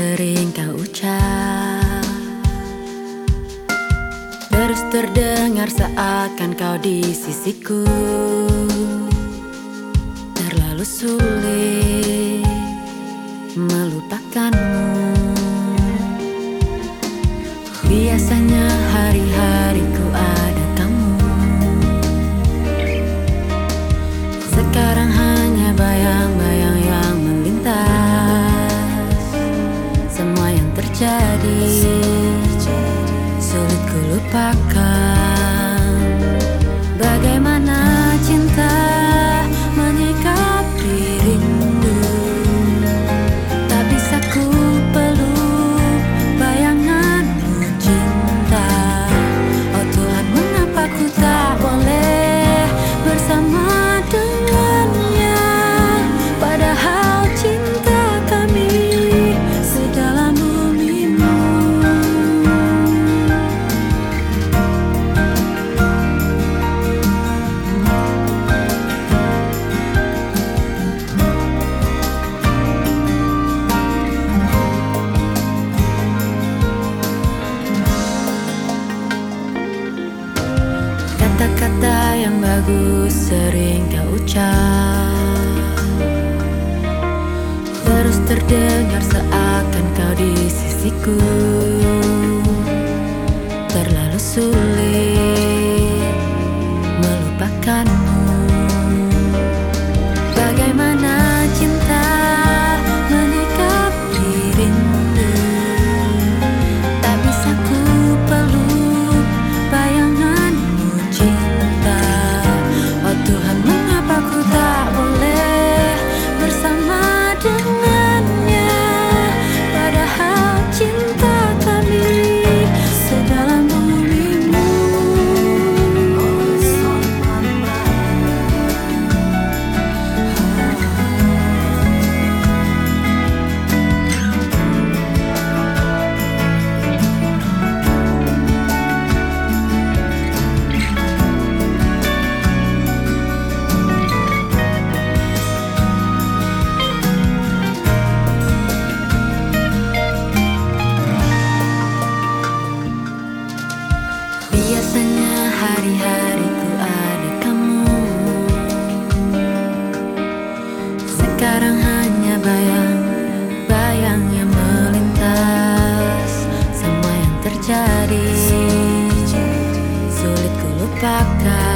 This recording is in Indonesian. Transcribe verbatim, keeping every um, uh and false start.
sering kau ucap, terus terdengar seakan kau di sisiku. Terlalu sulit melupakanmu. Biasanya hari-hariku ada kamu, sekarang hanya bayang-bayang yang melintas. Semua yang terjadi sulit ku lupakan. Bagaimana cinta menyikapi rindu, tak bisa ku peluk bayanganmu cinta. Oh Tuhan, mengapa ku tak boleh bersama dengannya, padahal cinta kami sedalam bumimu. Kata-kata yang bagus sering kau ucap, terus terdengar seakan kau di sisiku. Terlalu sulit melupakanmu. Bagaimana cinta menyikapi rindu, tak bisa ku peluk bayanganmu cinta. Oh Tuhan, mengapa ku tak boleh bersama dengannya, padahal cinta kami sedalam bumimu. Biasanya hari-hariku ada kamu, sekarang hanya bayang-bayang yang melintas. Semua yang terjadi sulit ku lupakan.